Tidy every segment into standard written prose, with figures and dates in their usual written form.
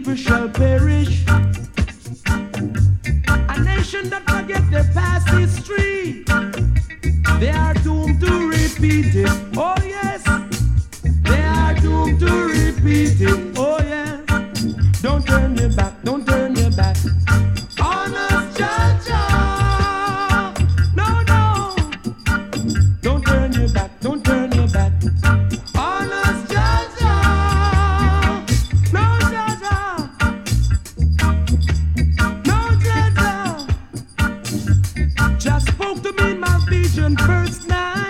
people shall perish. A nation that forget their past history, they are doomed to repeat it. Oh yes, they are doomed to repeat it. Oh yeah, don't turn your back, don't turn your back on us, Georgia. No, no, don't turn your back, don't turn your back on us, Georgia. No, Georgia, no, Georgia. Just spoke to me in my vision first night.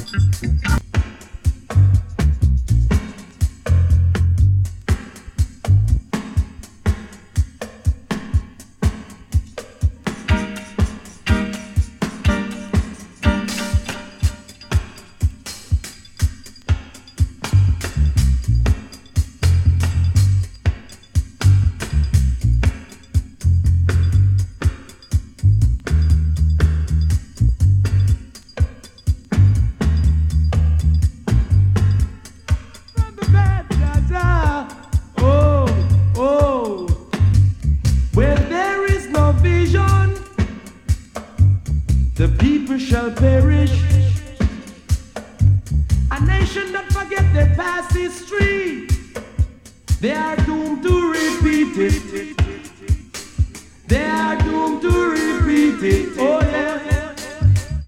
The people shall perish. A nation that forget their past history, they are doomed to repeat it. They are doomed to repeat it. Oh,